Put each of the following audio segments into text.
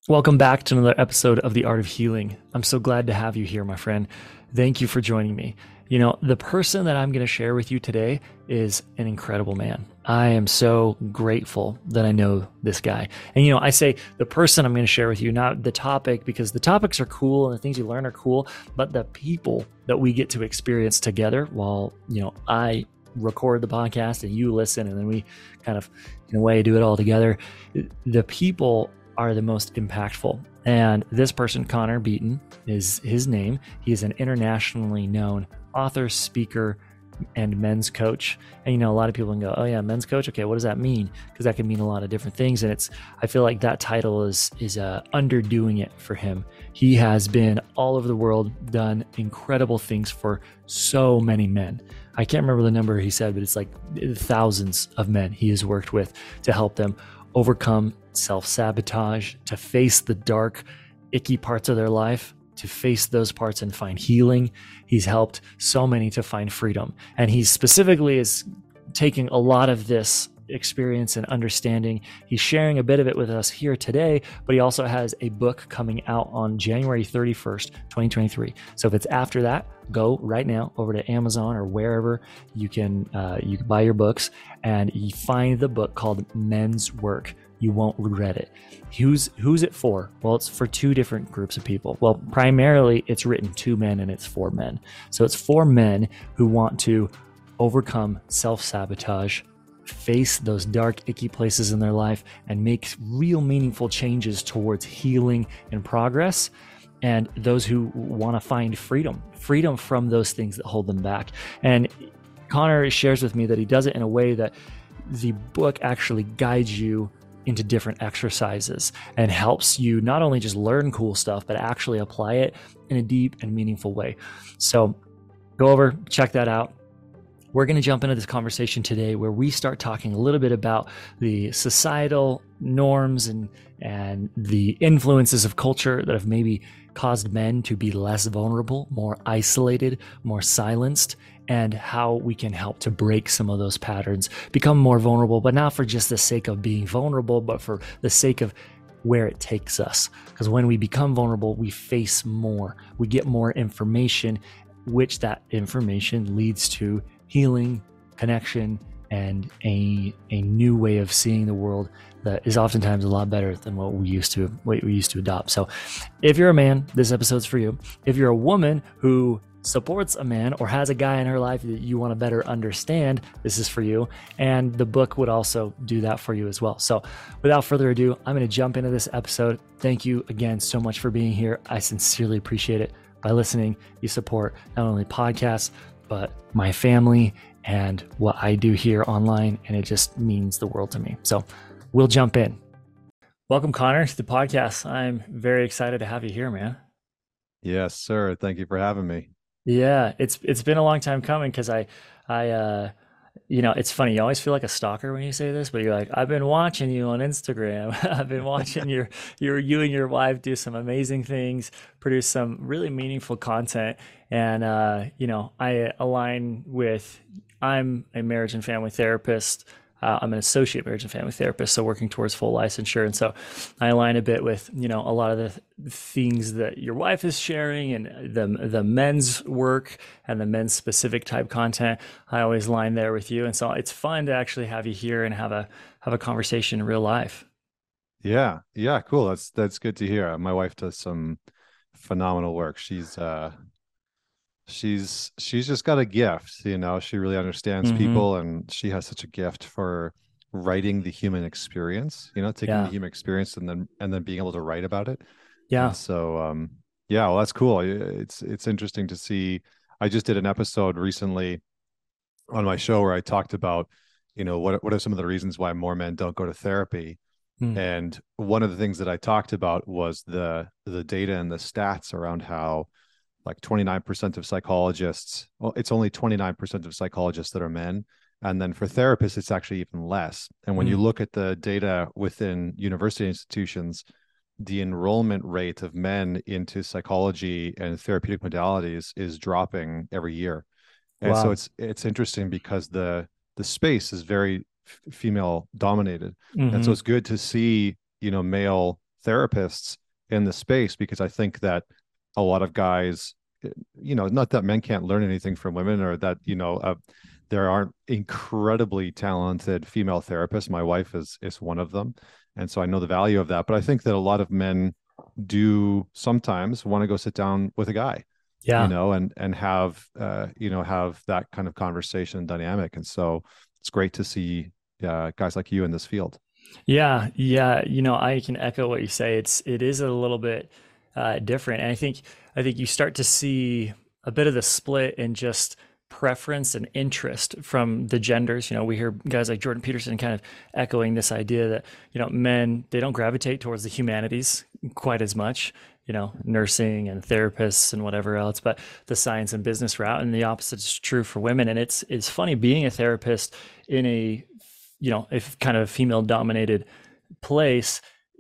Welcome back to another episode of The Art of Healing. I'm so glad to have you here, my friend. Thank you for joining me. You know, the person that I'm going to share with you today is an incredible man. I am so grateful that I know this guy. And, I say the person I'm going to share with you, not the topic, because the topics are cool and the things you learn are cool, but the people that we get to experience together while, I record the podcast and you listen, and then we kind of, in a way, do it all together. The people are the most impactful. And this person, Connor Beaton, is his name. He is an internationally known author, speaker, and men's coach. And a lot of people can go, "Oh yeah, men's coach. Okay, what does that mean?" Because that can mean a lot of different things. And I feel like that title is underdoing it for him. He has been all over the world, done incredible things for so many men. I can't remember the number he said, but it's like thousands of men he has worked with to help them overcome self-sabotage, to face the dark, icky parts of their life, to face those parts and find healing. He's helped so many to find freedom. And he specifically is taking a lot of this experience and understanding. He's sharing a bit of it with us here today, but he also has a book coming out on January 31st, 2023. So if it's after that, go right now over to Amazon or wherever you can buy your books, and you find the book called Men's Work. You won't regret it. Who's it for? Well, it's for two different groups of people. Well, primarily it's written to men and it's for men. So it's for men who want to overcome self-sabotage, face those dark, icky places in their life, and make real meaningful changes towards healing and progress. And those who want to find freedom from those things that hold them back. And Connor shares with me that he does it in a way that the book actually guides you into different exercises and helps you not only just learn cool stuff, but actually apply it in a deep and meaningful way. So go over, check that out. We're going to jump into this conversation today where we start talking a little bit about the societal norms and the influences of culture that have maybe caused men to be less vulnerable, more isolated, more silenced, and how we can help to break some of those patterns, become more vulnerable, but not for just the sake of being vulnerable, but for the sake of where it takes us. Because when we become vulnerable, we face more, we get more information, which that information leads to healing, connection, and a new way of seeing the world that is oftentimes a lot better than what we used to adopt. So if you're a man, this episode's for you. If you're a woman who supports a man or has a guy in her life that you want to better understand, this is for you. And the book would also do that for you as well. So without further ado, I'm going to jump into this episode. Thank you again so much for being here. I sincerely appreciate it. By listening, you support not only podcasts, but my family and what I do here online. And it just means the world to me. So we'll jump in. Welcome, Connor, to the podcast. I'm very excited to have you here, man. Yes, sir. Thank you for having me. Yeah, it's been a long time coming because it's funny. You always feel like a stalker when you say this, but you're like, I've been watching you on Instagram. I've been watching you and your wife do some amazing things, produce some really meaningful content. And, I align with, I'm a marriage and family therapist. I'm an associate marriage and family therapist, so working towards full licensure. And so I align a bit with, a lot of the things that your wife is sharing and the men's work and the men's specific type content. I always line there with you. And so it's fun to actually have you here and have a conversation in real life. Yeah, yeah, cool. That's good to hear. My wife does some phenomenal work. She's just got a gift, she really understands Hmm. people, and she has such a gift for writing the human experience, taking the Yeah. human experience and then being able to write about it. And Yeah. so yeah, well, that's cool. It's interesting to see. I just did an episode recently on my show where I talked about, what are some of the reasons why more men don't go to therapy. Mm. And one of the things that I talked about was the data and the stats around how like 29% of psychologists, well, it's only 29% of psychologists that are men. And then for therapists, it's actually even less. And when you Mm. look at the data within university institutions, the enrollment rate of men into psychology and therapeutic modalities is dropping every year. And so Wow. it's interesting because the space is very female dominated. And so Hmm. it's good to see, male therapists in the space, because I think that a lot of guys, not that men can't learn anything from women, or that, there aren't incredibly talented female therapists. My wife is one of them. And so I know the value of that. But I think that a lot of men do sometimes want to go sit down with a guy, Yeah. and have have that kind of conversation dynamic. And so it's great to see guys like you in this field. Yeah, yeah. I can echo what you say. It is a little bit different, and I think you start to see a bit of the split in just preference and interest from the genders. We hear guys like Jordan Peterson kind of echoing this idea that men, they don't gravitate towards the humanities quite as much. Nursing and therapists and whatever else, but the science and business route, and the opposite is true for women. And it's funny being a therapist in a kind of female dominated place.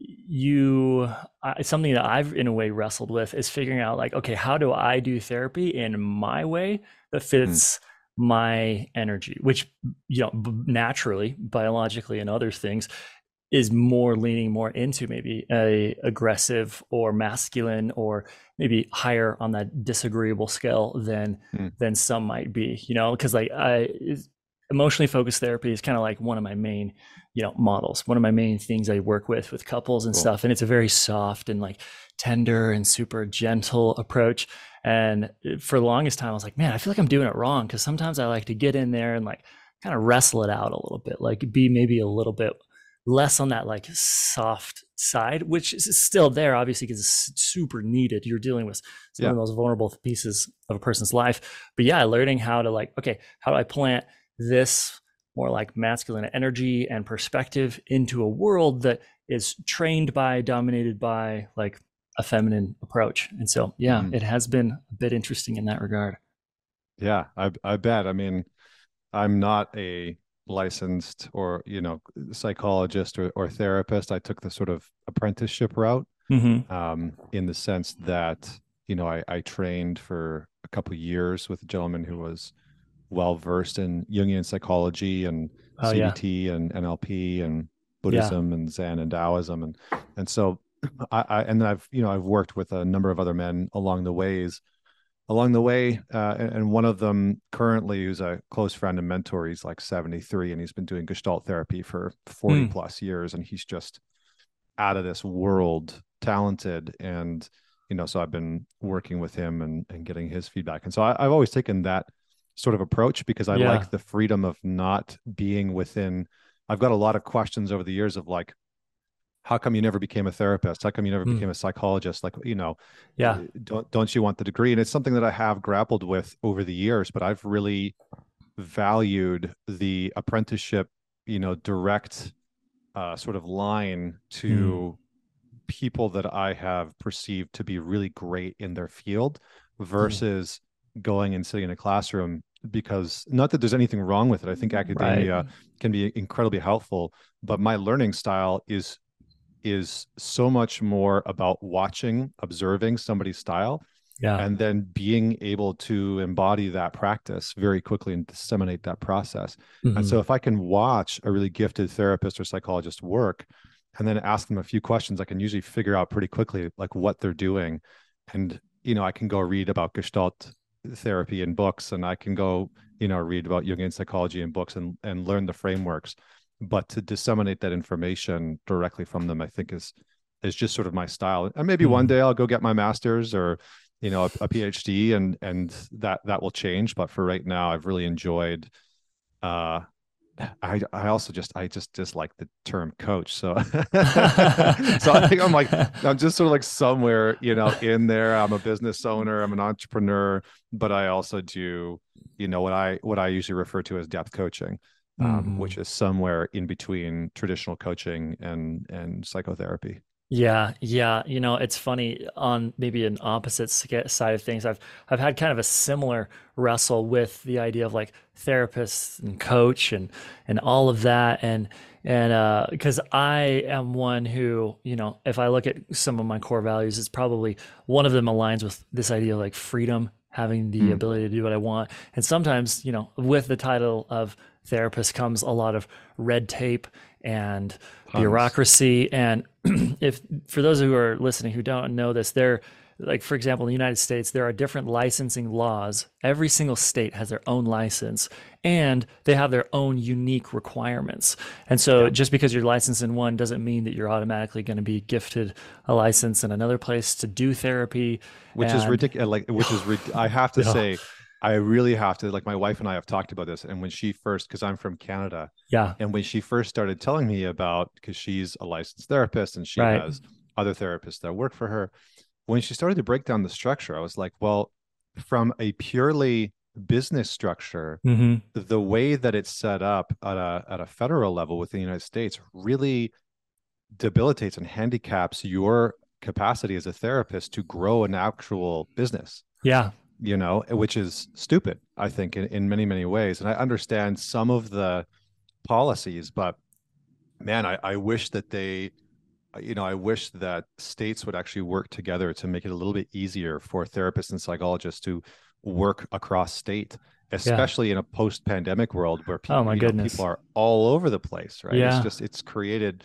Something that I've in a way wrestled with is figuring out, like, okay, how do I do therapy in my way that fits my energy, which naturally, biologically, and other things is leaning more into maybe a aggressive or masculine, or maybe higher on that disagreeable scale than some might be, because like emotionally focused therapy is kind of like one of my main models, one of my main things I work with couples and stuff. And it's a very soft and like tender and super gentle approach. And for the longest time I was like, man, I feel like I'm doing it wrong, because sometimes I like to get in there and like kind of wrestle it out a little bit, like be maybe a little bit less on that like soft side, which is still there obviously because it's super needed. You're dealing with some of the most vulnerable pieces of a person's life. But yeah, learning how to like, okay, how do I plant this more like masculine energy and perspective into a world that is dominated by like a feminine approach. And so it has been a bit interesting in that regard. Yeah, I bet. I mean, I'm not a licensed or psychologist or therapist. I took the sort of apprenticeship route, in the sense that I trained for a couple of years with a gentleman who was well versed in Jungian psychology and CBT and NLP and Buddhism and Zen and Taoism, and so and then I've worked with a number of other men along the way, and one of them currently, who's a close friend and mentor, he's like 73 and he's been doing Gestalt therapy for 40 plus years, and he's just out of this world talented. And so I've been working with him and getting his feedback. And so I've always taken that sort of approach, because I like the freedom of not being within. I've got a lot of questions over the years of like, how come you never became a therapist? How come you never became a psychologist? Like, don't you want the degree? And it's something that I have grappled with over the years, but I've really valued the apprenticeship, direct sort of line to people that I have perceived to be really great in their field, versus going and sitting in a classroom. Because not that there's anything wrong with it. I think academia can be incredibly helpful, but my learning style is so much more about watching, observing somebody's style, and then being able to embody that practice very quickly and disseminate that process. And so if I can watch a really gifted therapist or psychologist work and then ask them a few questions, I can usually figure out pretty quickly like what they're doing. And I can go read about Gestalt therapy in books, and I can go read about Jungian psychology in books and learn the frameworks. But to disseminate that information directly from them, I think is just sort of my style. And maybe one day I'll go get my master's or a PhD, and that will change. But for right now, I've really enjoyed. I also just dislike the term coach. So so I think I'm just sort of like somewhere in there. I'm a business owner. I'm an entrepreneur, but I also do what I usually refer to as depth coaching. Which is somewhere in between traditional coaching and psychotherapy. Yeah, yeah. It's funny, on maybe an opposite side of things. I've had kind of a similar wrestle with the idea of like therapists and coach and all of that, and because I am one who, if I look at some of my core values, it's probably one of them aligns with this idea of like freedom, having the ability to do what I want. And sometimes, with the title of therapists comes a lot of red tape and Tons. bureaucracy. And if for those who are listening who don't know this, there, like for example, in the United States, there are different licensing laws. Every single state has their own license, and they have their own unique requirements. And so Yeah. just because you're licensed in one doesn't mean that you're automatically going to be gifted a license in another place to do therapy. Which is And ridiculous. I have to yeah, say, I really have to, like, my wife and I have talked about this. And when she first, because I'm from Canada, yeah, and when she first started telling me about, because she's a licensed therapist and she right. has other therapists that work for her, when she started to break down the structure, I was like, well, from a purely business structure, Hmm. the way that it's set up at a federal level within the United States really debilitates and handicaps your capacity as a therapist to grow an actual business, Yeah, which is stupid, I think, in many, many ways. And I understand some of the policies, but man, I wish that I wish that states would actually work together to make it a little bit easier for therapists and psychologists to work across state, yeah. especially in a post-pandemic world where Oh people, my people goodness. are all over the place, right? Yeah, It's created,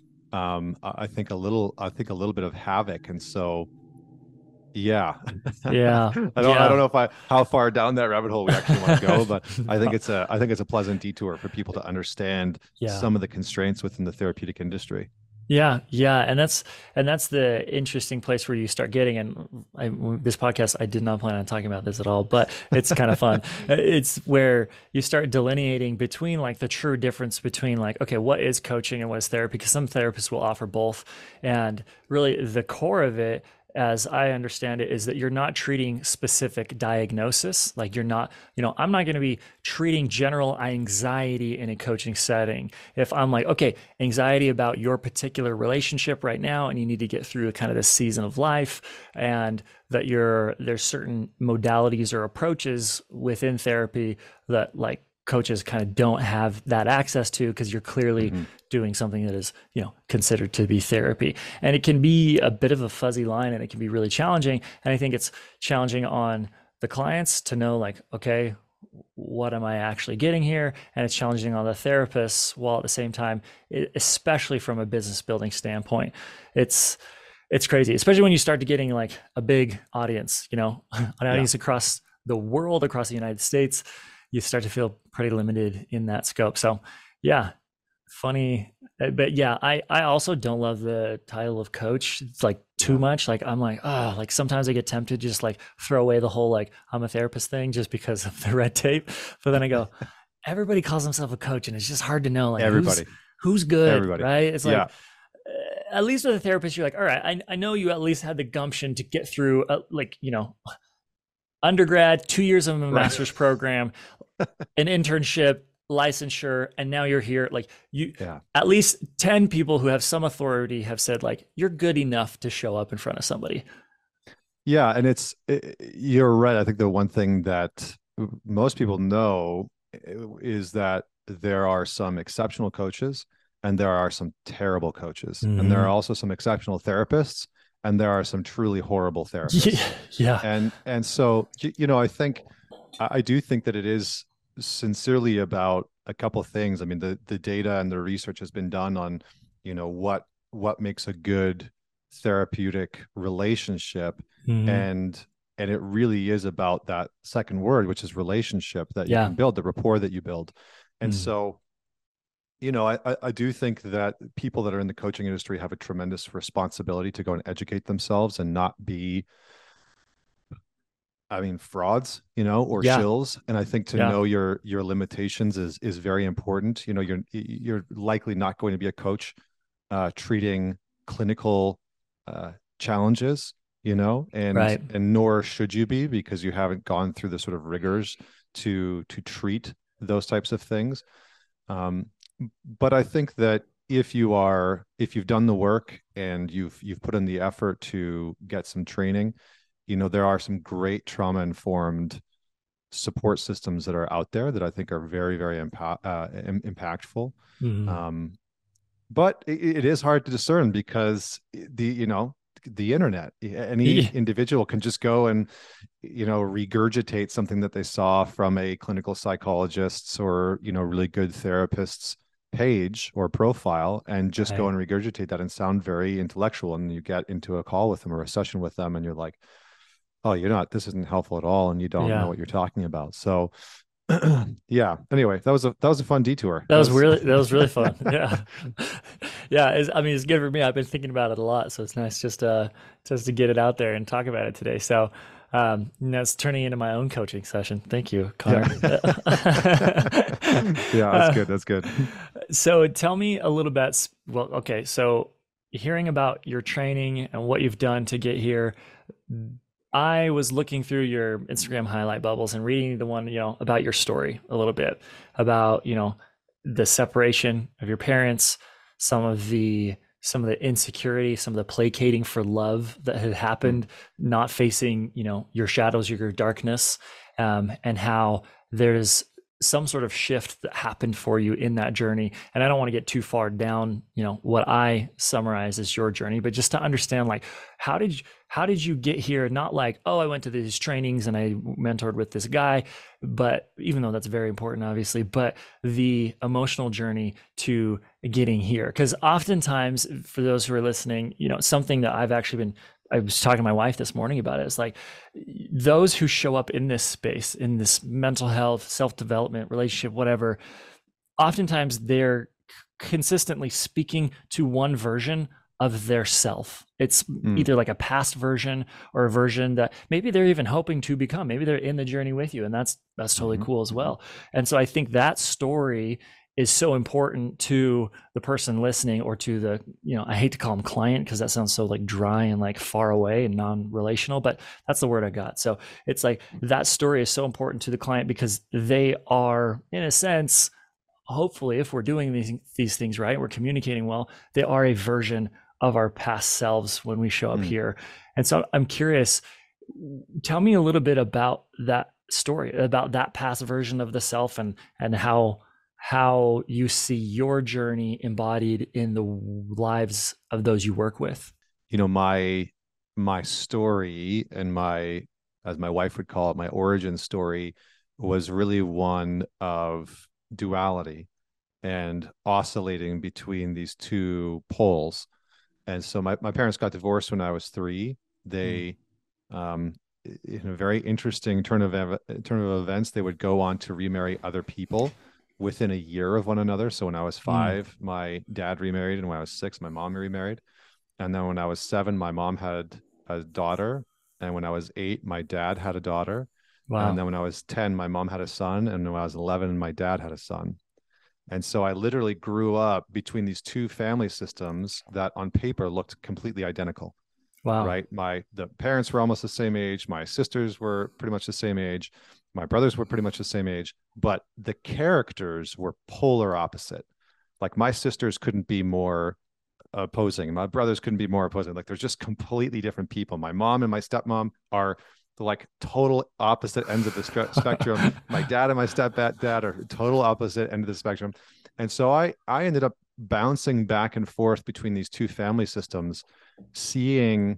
I think a little bit of havoc. And so, yeah, yeah, I don't yeah. know if how far down that rabbit hole we actually want to go, but I think it's a pleasant detour for people to understand Yeah. some of the constraints within the therapeutic industry. Yeah, yeah, and that's the interesting place where you start getting. And this podcast, I did not plan on talking about this at all, but it's kind of fun. It's where you start delineating between like the true difference between like, okay, what is coaching and what is therapy? Because some therapists will offer both, and really the core of it, as I understand it, is that you're not treating specific diagnosis. Like you're not, I'm not going to be treating general anxiety in a coaching setting. If I'm like, okay, anxiety about your particular relationship right now, and you need to get through kind of this season of life, and that there's certain modalities or approaches within therapy that like coaches kind of don't have that access to because you're clearly Mm-hmm. doing something that is considered to be therapy, and it can be a bit of a fuzzy line, and it can be really challenging. And I think it's challenging on the clients to know like, okay, what am I actually getting here? And it's challenging on the therapists, while at the same time, especially from a business building standpoint, it's it's crazy, especially when you start to getting like a big audience, an Yeah. audience across the world, across the United States. You start to feel pretty limited in that scope. So yeah, funny. But yeah, I also don't love the title of coach. It's like too Yeah. much. Like I'm like, oh, like sometimes I get tempted to just like throw away the whole like I'm a therapist thing just because of the red tape. But then I go, everybody calls himself a coach, and it's just hard to know like Everybody. who's good, Everybody. right? It's like Yeah. at least with a therapist, you're like, all right, I know you at least had the gumption to get through like undergrad, 2 years of a Right. master's program, an internship, licensure, and now you're here. Like you, Yeah. at least 10 people who have some authority have said like you're good enough to show up in front of somebody. Yeah. And you're right. I think the one thing that most people know is that there are some exceptional coaches and there are some terrible coaches. And there are Mm-hmm. also some exceptional therapists and there are some truly horrible Yeah, therapists. yeah, And so, I think, I do think that it is sincerely about a couple of things. I mean, the data and the research has been done on, what makes a good therapeutic relationship, mm-hmm. and it really is about that second word, which is relationship, that you Yeah, can build, the rapport that you build. And mm-hmm. so, I do think that people that are in the coaching industry have a tremendous responsibility to go and educate themselves and not be, I mean, frauds, or Yeah, shills. And I think to yeah, know your limitations is very important. You're likely not going to be a coach treating clinical uh, challenges, and right. nor should you be, because you haven't gone through the sort of rigors to treat those types of things. Um, but I think that if you've done the work and you've put in the effort to get some training, there are some great trauma informed support systems that are out there that I think are very, very impactful. Mm-hmm. But it is hard to discern because the internet. Any Yeah. individual can just go and, regurgitate something that they saw from a clinical psychologist's or, really good therapist's page or profile, and just go Right. and regurgitate that and sound very intellectual. And you get into a call with them or a session with them, and you're like, oh, this isn't helpful at all. And you don't know Yeah. what you're talking about. So yeah. Anyway, that was a fun detour. That was really fun. Yeah. Yeah. I mean, it's good for me. I've been thinking about it a lot. So it's nice just to get it out there and talk about it today. So, that's turning into my own coaching session. Thank you, Connor. Yeah. Yeah, that's Uh, good. That's good. so tell me a little bit. Well, okay. So hearing about your training and what you've done to get here, I was looking through your Instagram highlight bubbles and reading the one, about your story a little bit about, the separation of your parents, some of the insecurity, some of the placating for love that had Mm, happened, not facing, your shadows, your darkness, and how there's some sort of shift that happened for you in that journey. And I don't want to get too far down, what I summarize as your journey, but just to understand, like, how did you get here? Not like, oh, I went to these trainings and I mentored with this guy, but even though that's very important, obviously, but the emotional journey to getting here. Because oftentimes, for those who are listening, something that I was talking to my wife this morning about it. It's like those who show up in this space, in this mental health, self development, relationship, whatever, oftentimes they're consistently speaking to one version of their self. It's mm, either like a past version or a version that maybe they're even hoping to become. Maybe they're in the journey with you, and that's totally mhm, cool as mhm. well. And so I think that story is so important to the person listening, or to the, I hate to call them client because that sounds so like dry and like far away and non-relational, but that's the word I got. So it's like that story is so important to the client because they are, in a sense, hopefully, if we're doing these things right, we're communicating well, they are a version of our past selves when we show up Mm. here. And so I'm curious, tell me a little bit about that story, about that past version of the self, and how you see your journey embodied in the lives of those you work with. My story, and as my wife would call it, my origin story, was really one of duality and oscillating between these two poles. And so my parents got divorced when I was 3. Mm, They, um, in a very interesting turn of events, they would go on to remarry other people within a year of one another. So when I was mm, 5, my dad remarried, and when I was 6, my mom remarried. And then when I was 7, my mom had a daughter, and when I was 8, my dad had a daughter. And wow. then when I was 10, my mom had a son, and when I was 11, my dad had a son. And so I literally grew up between these two family systems that on paper looked completely identical, Wow. right? The parents were almost the same age, my sisters were pretty much the same age, my brothers were pretty much the same age, but the characters were polar opposite. Like my sisters couldn't be more opposing, my brothers couldn't be more opposing. Like, they're just completely different people. My mom and my stepmom are like total opposite ends of the spectrum. My dad and my stepdad are total opposite end of the spectrum. And so I ended up bouncing back and forth between these two family systems, seeing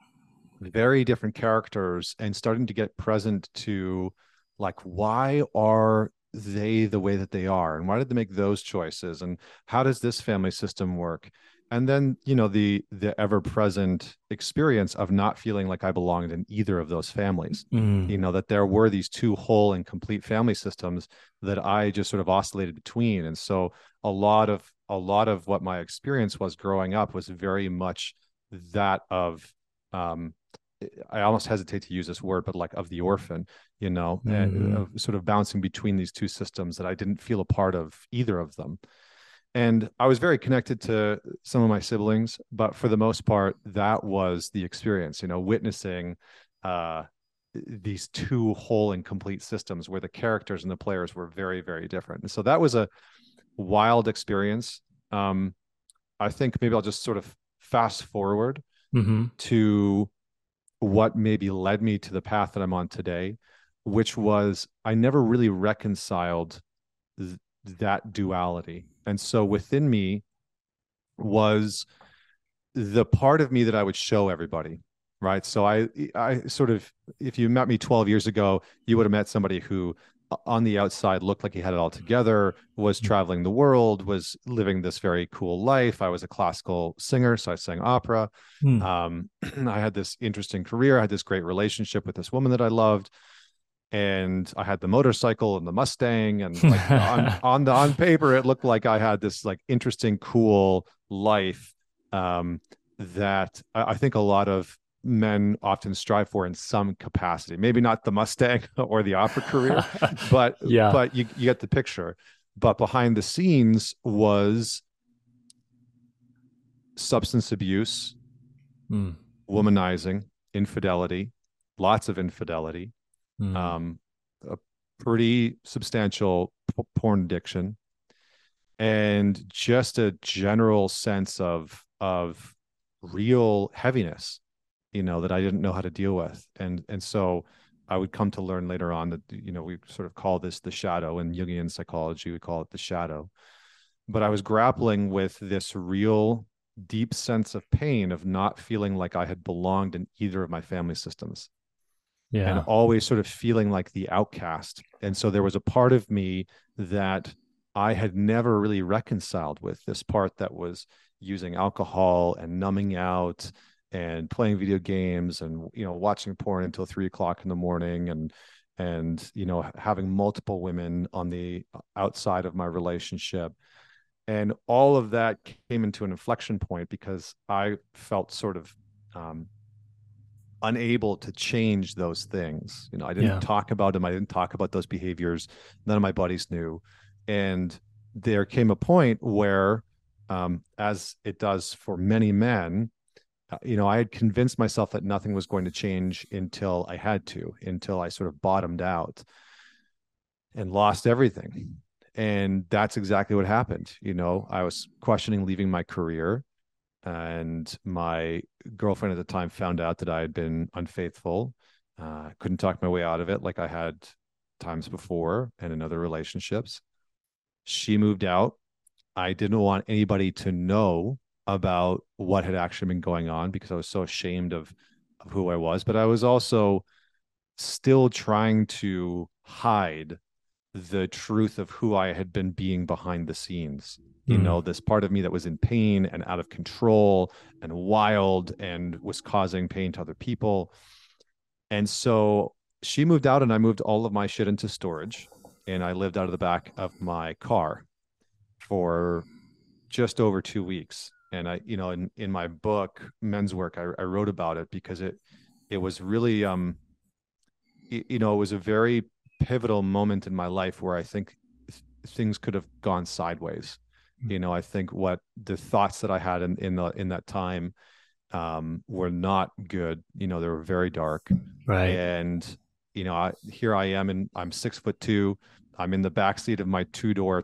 very different characters and starting to get present to, like, why are they the way that they are, and why did they make those choices, and how does this family system work? And then, the ever present experience of not feeling like I belonged in either of those families, Mm, that there were these two whole and complete family systems that I just sort of oscillated between. And so a lot of what my experience was growing up was very much that of, um, I almost hesitate to use this word, but like of the orphan, mhm. of sort of bouncing between these two systems that I didn't feel a part of either of them. And I was very connected to some of my siblings, but for the most part, that was the experience, witnessing uh, these two whole and complete systems where the characters and the players were very, very different. And so that was a wild experience. Um, I think maybe I'll just sort of fast forward Mhm. to what maybe led me to the path that I'm on today, which was I never really reconciled th- that duality. And so within me was the part of me that I would show everybody, right? So I sort of, if you met me 12 years ago, you would have met somebody who on the outside looked like he had it all together, was traveling the world, was living this very cool life. I was a classical singer, so I sang opera. Mm. I had this interesting career. I had this great relationship with this woman that I loved, and I had the motorcycle and the Mustang, and like on paper, it looked like I had this like interesting, cool life that I think a lot of men often strive for in some capacity. Maybe not the Mustang or the opera career, but Yeah. you get the picture. But behind the scenes was substance abuse, Mm. womanizing, infidelity, lots of infidelity, Mm. um, a pretty substantial porn addiction, and just a general sense of real heaviness, that I didn't know how to deal with. And so I would come to learn later on that, we sort of call this the shadow. In Jungian psychology, we call it the shadow. But I was grappling with this real deep sense of pain of not feeling like I had belonged in either of my family systems, and Yeah. always sort of feeling like the outcast. And so there was a part of me that I had never really reconciled with, this part that was using alcohol and numbing out and playing video games and watching porn until 3 o'clock in the morning, and having multiple women on the outside of my relationship. And all of that came into an inflection point because I felt sort of unable to change those things. I didn't Yeah. talk about them. I didn't talk about those behaviors. None of my buddies knew. And there came a point where, as it does for many men, I had convinced myself that nothing was going to change until I had to, until I sort of bottomed out and lost everything. And that's exactly what happened. I was questioning leaving my career, and my girlfriend at the time found out that I had been unfaithful. Couldn't talk my way out of it like I had times before and in other relationships. She moved out. I didn't want anybody to know about what had actually been going on because I was so ashamed of who I was. But I was also still trying to hide the truth of who I had been being behind the scenes. Mm. This part of me that was in pain and out of control and wild and was causing pain to other people. And so she moved out, and I moved all of my shit into storage, and I lived out of the back of my car for just over 2 weeks. And I, in my book, Men's Work, I wrote about it because it was really, it was a very pivotal moment in my life where I think things could have gone sideways. I think what the thoughts that I had in that time were not good. They were very dark. Right. And here I am, and I'm 6'2". I'm in the backseat of my two-door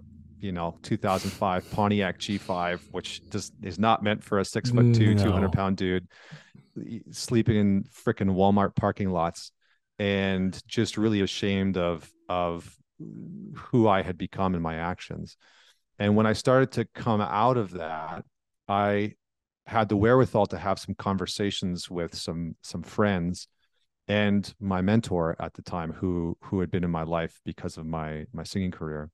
2005 Pontiac G5, which is not meant for a 6'2", No. 200-pound dude, sleeping in freaking Walmart parking lots, and just really ashamed of who I had become in my actions. And when I started to come out of that, I had the wherewithal to have some conversations with some friends and my mentor at the time, who had been in my life because of my singing career.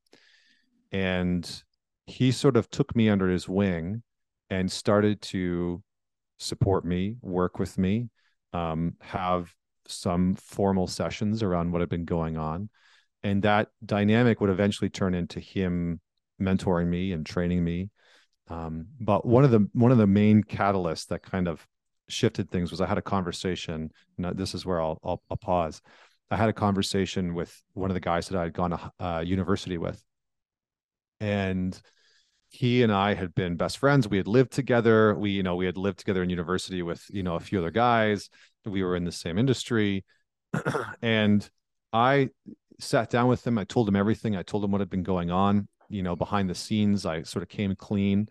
And he sort of took me under his wing and started to support me, work with me, have some formal sessions around what had been going on. And that dynamic would eventually turn into him mentoring me and training me. But one of the main catalysts that kind of shifted things was I had a conversation. Now, this is where I'll pause. I had a conversation with one of the guys that I had gone to university with, and he and I had been best friends. We had lived together. We had lived together in university with, a few other guys. We were in the same industry. And I sat down with him. I told him everything. I told him what had been going on, behind the scenes. I sort of came clean.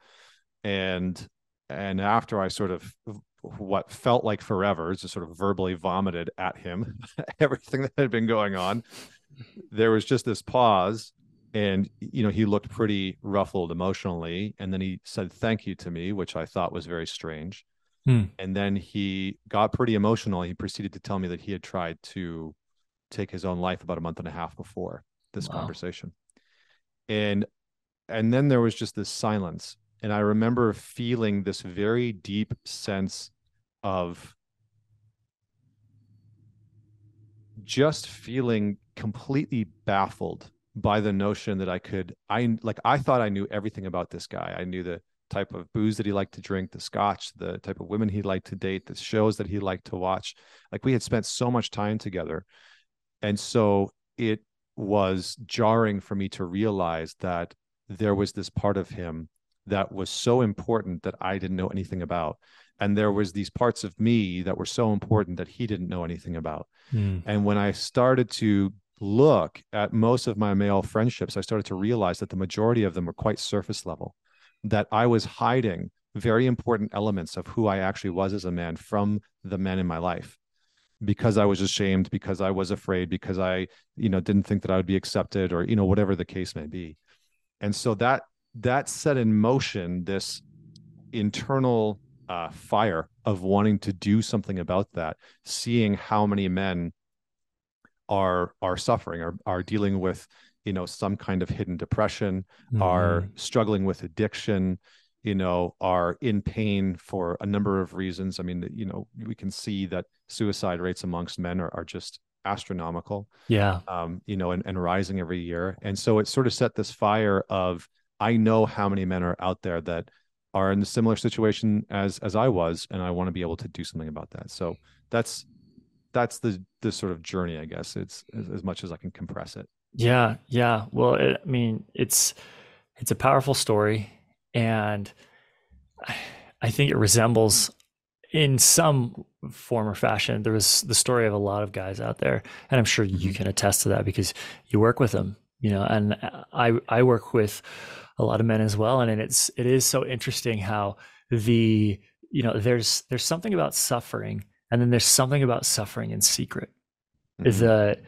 And after I sort of, what felt like forever, just sort of verbally vomited at him everything that had been going on, there was just this pause. And he looked pretty ruffled emotionally, and then he said thank you to me, which I thought was very strange. Hmm. And then he got pretty emotional. He proceeded to tell me that he had tried to take his own life about a month and a half before this Wow. conversation. And then there was just this silence. And I remember feeling this very deep sense of just feeling completely baffled by the notion that I thought I knew everything about this guy. I knew the type of booze that he liked to drink, the scotch, the type of women he liked to date, the shows that he liked to watch. Like, we had spent so much time together. And so it was jarring for me to realize that there was this part of him that was so important that I didn't know anything about. And there was these parts of me that were so important that he didn't know anything about. Hmm. And when I started to look at most of my male friendships, I started to realize that the majority of them were quite surface level, that I was hiding very important elements of who I actually was as a man from the men in my life, because I was ashamed, because I was afraid, because I, didn't think that I would be accepted, or, whatever the case may be. And so that set in motion this internal fire of wanting to do something about that, seeing how many men are suffering, are dealing with, some kind of hidden depression, are Hmm. struggling with addiction, are in pain for a number of reasons. I mean, we can see that suicide rates amongst men are just astronomical, Yeah. and rising every year. And so it sort of set this fire of, I know how many men are out there that are in a similar situation as I was, and I want to be able to do something about that. So that's the sort of journey, I guess. It's as much as I can compress it. Yeah. Yeah. Well, I mean, it's a powerful story, and I I think it resembles in some form or fashion. There was the story of a lot of guys out there, and I'm sure you Mm-hmm. can attest to that because you work with them, and I work with a lot of men as well, and it is so interesting how the there's something about suffering, and then there's something about suffering in secret. Is Mm-hmm. that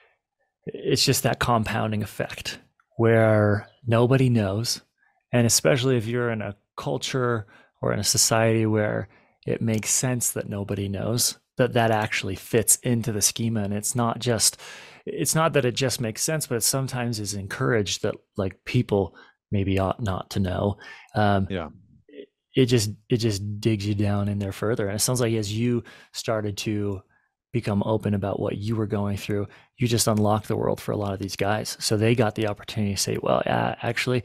it's just that compounding effect where nobody knows, and especially if you're in a culture or in a society where it makes sense that nobody knows, that actually fits into the schema. And it's not that it just makes sense, but it sometimes is encouraged that like people maybe ought not to know. um, Yeah. it just digs you down in there further. And it sounds like as you started to become open about what you were going through, you just unlocked the world for a lot of these guys. So they got the opportunity to say, well, yeah, actually,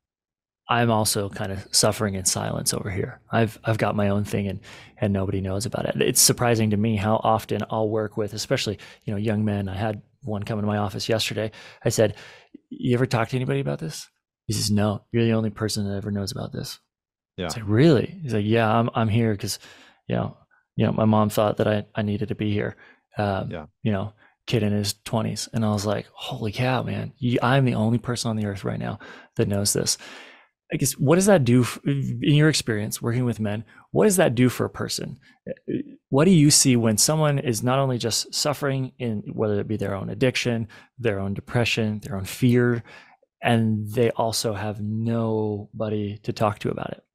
I'm also kind of suffering in silence over here. I've got my own thing, and nobody knows about it. It's surprising to me how often I'll work with, especially, young men. I had one come into my office yesterday. I said, "You ever talk to anybody about this?" He says, "No, you're the only person that ever knows about this." Yeah. It's like, really? He's like, "Yeah, I'm here because, you know, my mom thought that I needed to be here." Um, Yeah. you know, kid in his 20s, and I was like, "Holy cow, man! I'm the only person on the earth right now that knows this." I guess, what does that do in your experience working with men? What does that do for a person? What do you see when someone is not only just suffering in whether it be their own addiction, their own depression, their own fear, and they also have nobody to talk to about it?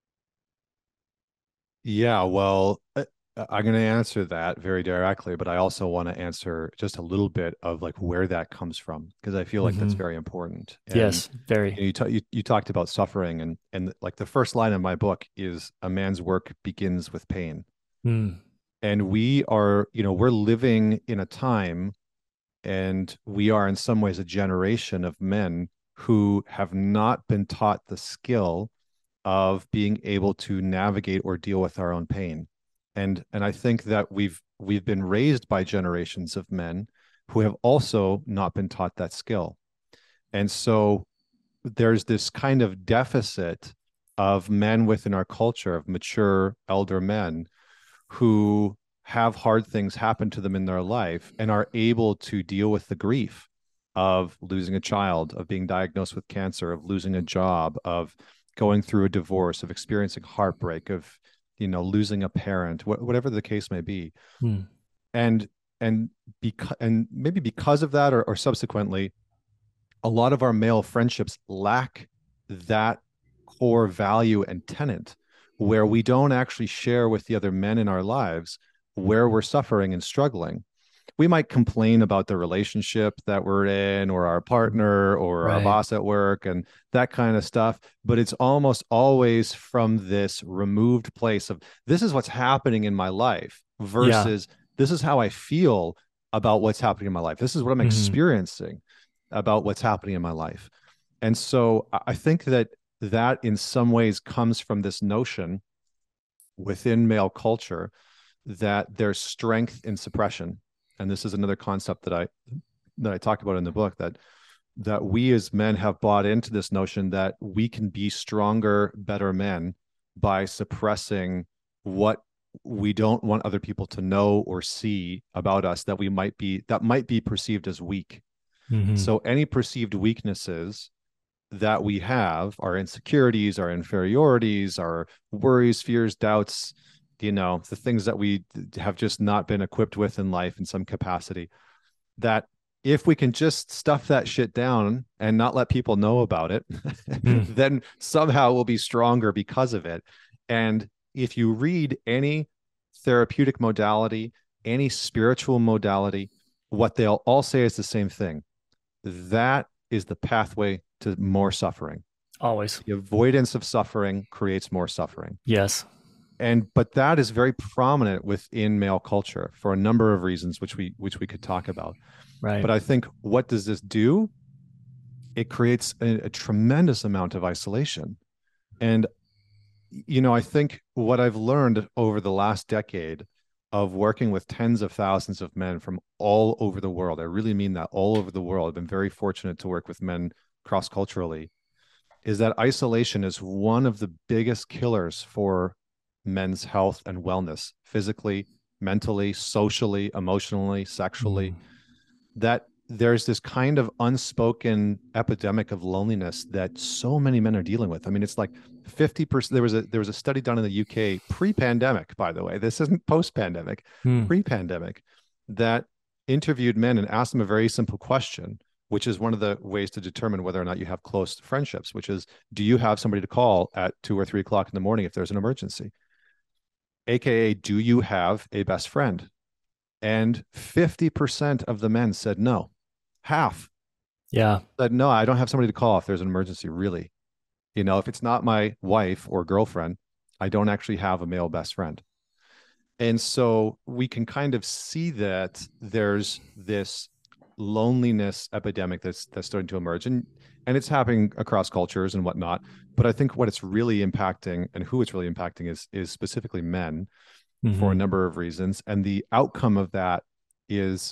Yeah. Well, I'm going to answer that very directly, but I also want to answer just a little bit of like where that comes from, because I feel like that's Mm-hmm. very important. And Yes, very. you talked about suffering, and like the first line of my book is, a man's work begins with pain. Mm. And we are, we're living in a time, and we are in some ways a generation of men who have not been taught the skill of being able to navigate or deal with our own pain. And I think that we've been raised by generations of men who have also not been taught that skill. And so there's this kind of deficit of men within our culture, of mature elder men who have hard things happen to them in their life and are able to deal with the grief of losing a child, of being diagnosed with cancer, of losing a job, of going through a divorce, of experiencing heartbreak, of losing a parent, whatever the case may be. Mm. And and maybe because of that, or subsequently, a lot of our male friendships lack that core value and tenet, where we don't actually share with the other men in our lives where we're suffering and struggling. We might complain about the relationship that we're in, or our partner, or our Right. boss at work, and that kind of stuff. But it's almost always from this removed place of, this is what's happening in my life, Yeah. versus this is how I feel about what's happening in my life. This is what I'm Hmm. experiencing about what's happening in my life. And so I think that that in some ways comes from this notion within male culture that there's strength in suppression. And this is another concept that I talk about in the book, that we as men have bought into this notion that we can be stronger, better men by suppressing what we don't want other people to know or see about us, that might be perceived as weak. Hmm. So any perceived weaknesses that we have, our insecurities, our inferiorities, our worries, fears, doubts, the things that we have just not been equipped with in life in some capacity, that if we can just stuff that shit down and not let people know about it, Mm. then somehow we'll be stronger because of it. And if you read any therapeutic modality, any spiritual modality, what they'll all say is the same thing. That is the pathway to more suffering. Always. The avoidance of suffering creates more suffering. Yes. But that is very prominent within male culture for a number of reasons, which we could talk about. Right. But I think, what does this do? It creates a tremendous amount of isolation. And I think what I've learned over the last decade of working with tens of thousands of men from all over the world, I really mean that, all over the world. I've been very fortunate to work with men cross culturally, is that isolation is one of the biggest killers for men's health and wellness, physically, mentally, socially, emotionally, sexually. Mm. That there's this kind of unspoken epidemic of loneliness that so many men are dealing with. I mean, it's like 50%. There was a study done in the UK pre-pandemic, by the way. This isn't post-pandemic, Mm. pre-pandemic, that interviewed men and asked them a very simple question, which is one of the ways to determine whether or not you have close friendships, which is, do you have somebody to call at 2 or 3 o'clock in the morning if there's an emergency? AKA, do you have a best friend? And 50% of the men said no. Half Yeah. said, no, I don't have somebody to call if there's an emergency, really. If it's not my wife or girlfriend, I don't actually have a male best friend. And so we can kind of see that there's this loneliness epidemic that's starting to emerge, and it's happening across cultures and whatnot. But I think what it's really impacting, and who it's really impacting, is specifically men, for a Hmm. number of reasons. And the outcome of that is,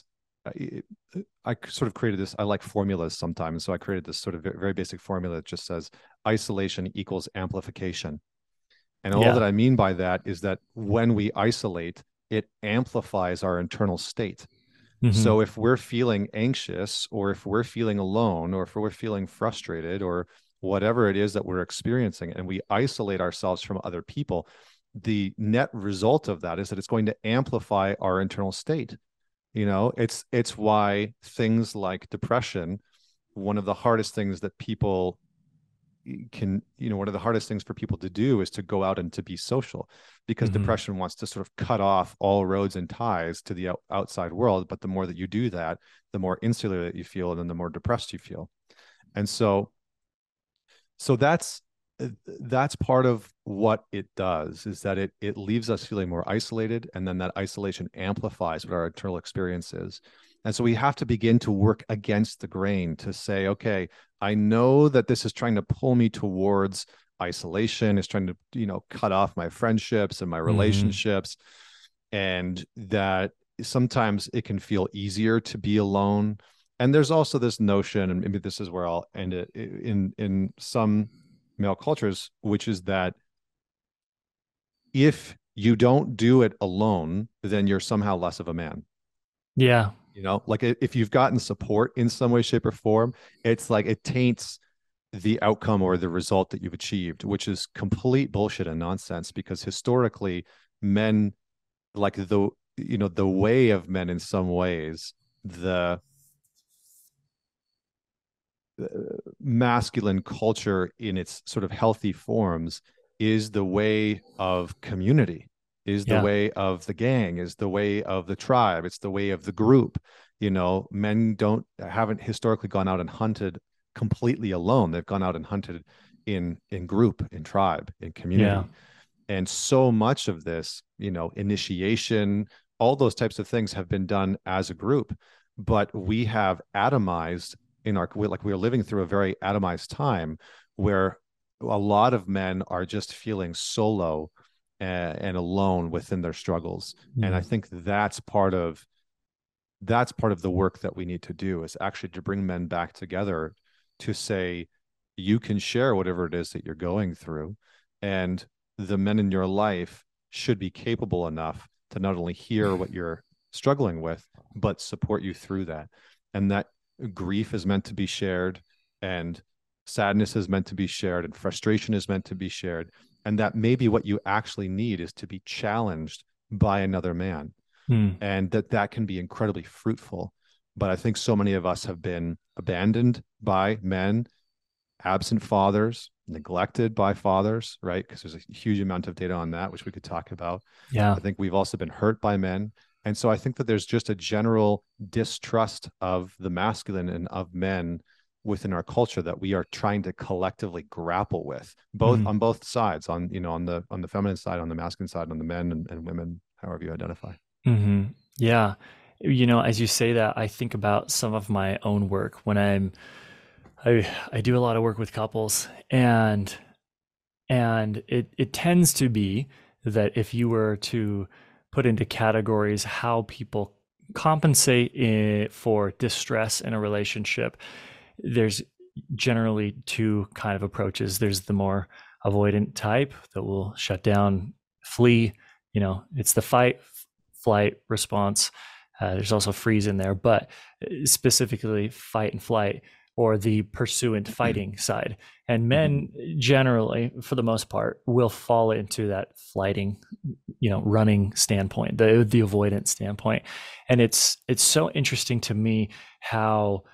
I sort of created this, I like formulas sometimes. So I created this sort of very basic formula that just says isolation equals amplification. And all that Yeah. I mean by that is that when we isolate, it amplifies our internal state. Hmm. So if we're feeling anxious, or if we're feeling alone, or if we're feeling frustrated, or whatever it is that we're experiencing, and we isolate ourselves from other people, the net result of that is that it's going to amplify our internal state. It's why things like depression, one of the hardest things that people one of the hardest things for people to do is to go out and to be social, because Hmm. depression wants to sort of cut off all roads and ties to the outside world. But the more that you do that, the more insular that you feel, and then the more depressed you feel. And so that's part of what it does, is that it leaves us feeling more isolated, and then that isolation amplifies what our internal experience is. And so we have to begin to work against the grain to say, okay, I know that this is trying to pull me towards isolation, it's trying to cut off my friendships and my Hmm. relationships, and that sometimes it can feel easier to be alone. And there's also this notion, and maybe this is where I'll end it, in some male cultures, which is that if you don't do it alone, then you're somehow less of a man. Yeah. Like, if you've gotten support in some way, shape, or form, it's like it taints the outcome or the result that you've achieved, which is complete bullshit and nonsense. Because historically, men, like, the way of men in some ways, the masculine culture in its sort of healthy forms, is the way of community, is the Yeah. way of the gang, is the way of the tribe, it's the way of the group. Men haven't historically gone out and hunted completely alone. They've gone out and hunted in group, in tribe, in Yeah. community. And so much of this, initiation, all those types of things have been done as a group, but we have atomized like we are living through a very atomized time where a lot of men are just feeling solo and alone within their struggles. And I Mm. think that's part of the work that we need to do, is actually to bring men back together, to say, you can share whatever it is that you're going through, and the men in your life should be capable enough to not only hear what you're struggling with, but support you through that. And that grief is meant to be shared, and sadness is meant to be shared, and frustration is meant to be shared. And that maybe what you actually need is to be challenged by another man, Mm. and that can be incredibly fruitful. But I think so many of us have been abandoned by men, absent fathers, neglected by fathers, right? Because there's a huge amount of data on that, which we could talk about. Yeah. I think we've also been hurt by men. And so I think that there's just a general distrust of the masculine and of men within our culture that we are trying to collectively grapple with, both Mm. on both sides, on the feminine side, on the masculine side, on the men and women, however you identify. Hmm. Yeah. As you say that, I think about some of my own work when I do a lot of work with couples, and it tends to be that if you were to put into categories how people compensate for distress in a relationship, there's generally two kind of approaches. There's the more avoidant type that will shut down, flee. It's the fight, flight response. There's also freeze in there, but specifically fight and flight, or the pursuant fighting side. And men generally, for the most part, will fall into that flighting, running standpoint, the avoidant standpoint. And it's so interesting to me how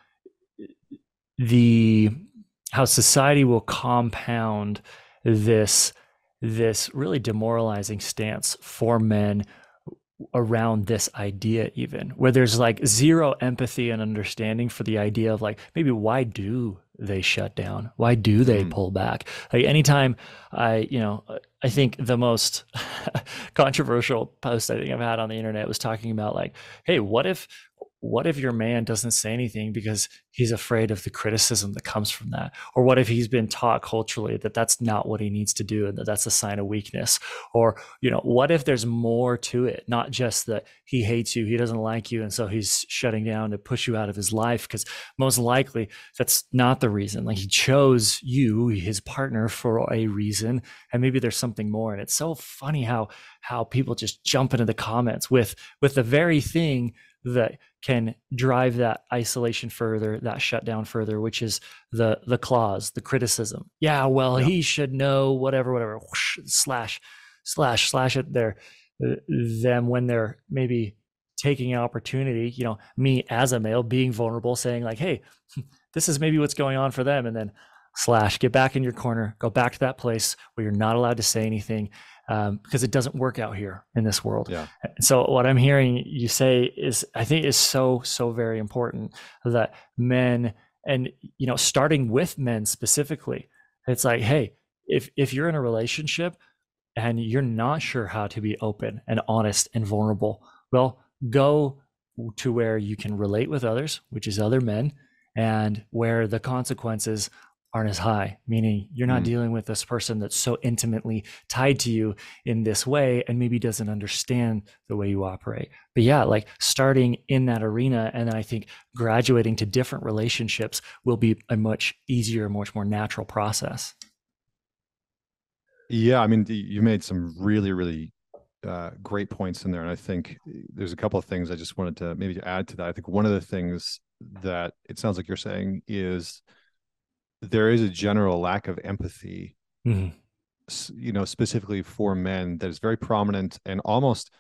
the how society will compound this really demoralizing stance for men around this idea, even where there's like zero empathy and understanding for the idea of like, maybe why do they shut down, why do they pull back? Like anytime I think the most controversial post I think I've had on the internet was talking about like, hey, what if your man doesn't say anything because he's afraid of the criticism that comes from that? Or what if he's been taught culturally that that's not what he needs to do and that that's a sign of weakness? Or, what if there's more to it? Not just that he hates you, he doesn't like you, and so he's shutting down to push you out of his life, because most likely that's not the reason. Like he chose you, his partner, for a reason, and maybe there's something more. And it's so funny how people just jump into the comments with the very thing that can drive that isolation further, that shutdown further, which is the clause, the criticism. Yeah, well, he should know, whatever, whoosh, slash it there. Them when they're maybe taking an opportunity, me as a male being vulnerable, saying like, hey, this is maybe what's going on for them, and then slash, get back in your corner, go back to that place where you're not allowed to say anything, because it doesn't work out here in this world. Yeah. So what I'm hearing you say is, I think, is so very important, that men, and starting with men specifically, it's like, hey, if you're in a relationship and you're not sure how to be open and honest and vulnerable, well, go to where you can relate with others, which is other men, and where the consequences aren't as high, meaning you're not dealing with this person that's so intimately tied to you in this way and maybe doesn't understand the way you operate. But yeah, like starting in that arena, and then I think graduating to different relationships will be a much easier, much more natural process. Yeah, I mean, you made some really, really great points in there, and I think there's a couple of things I just wanted to maybe add to that. I think one of the things that it sounds like you're saying is there is a general lack of empathy, specifically for men, that is very prominent and almost